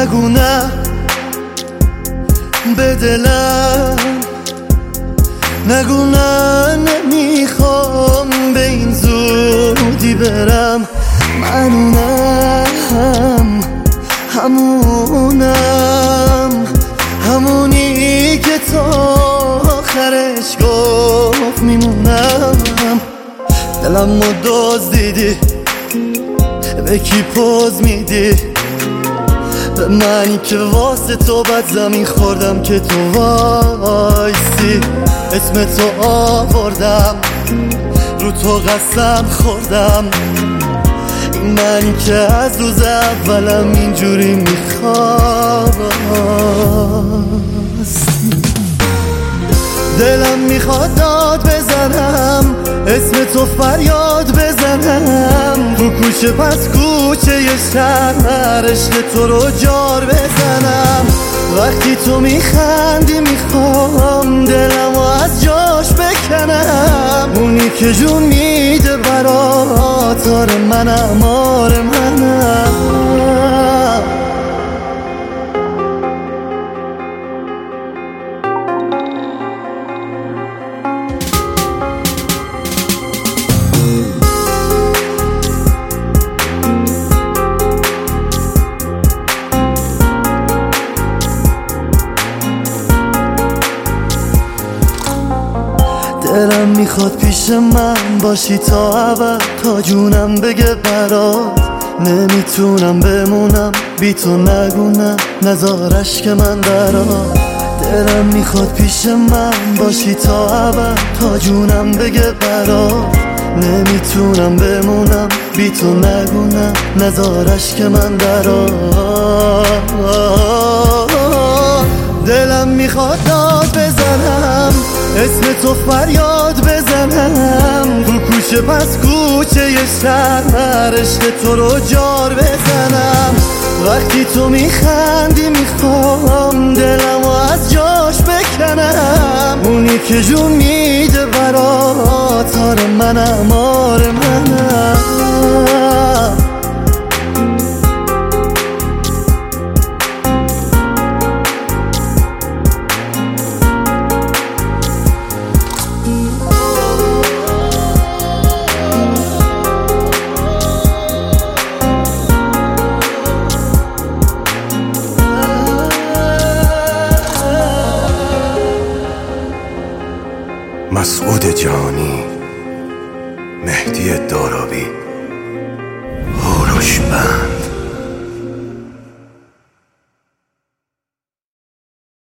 نگو نه به دلم، نگو نه نمیخوام به این زودی برم. منونم، همونی که تا آخرش گفت میمونم. دلم رو دزدیدی، به کی پوز میدی؟ به منی که واسه تو بد زمین خوردم که تو وایسی. اسم تو آوردم، رو تو قسم خوردم. این منی که از روز اولم اینجوری میخواست. دلم میخواد داد بزنم، اسم تو فریاد بزنم. رو کوچه پس کوچه ی شهر عشق تو رو جار بزنم. وقتی تو میخندی میخوام دلمو از جاش بکنم. اونی که جون میده برات، آره منم، آره منم. دلم میخواد پیش من باشی تا ابد، تا جونم بگه برات. نمیتونم بمونم بی تو، نگو نه نزارش که من برات. دلم میخواد پیش من باشی تا ابد، تا جونم بگه برات. نمیتونم بمونم بی تو، نگو نه نزارش که من برات. دلم میخواد داد بزنم، اسم تو فریاد بزنم. رو کوچه پس کوچه ی شهر عشق تو رو جار بزنم. وقتی تو میخندی میخوام دلمو از جاش بکنم. اونی که جون میده برات، آره منم، آره منم. مسعود جانی، مهدی دارابی، هوروش بند.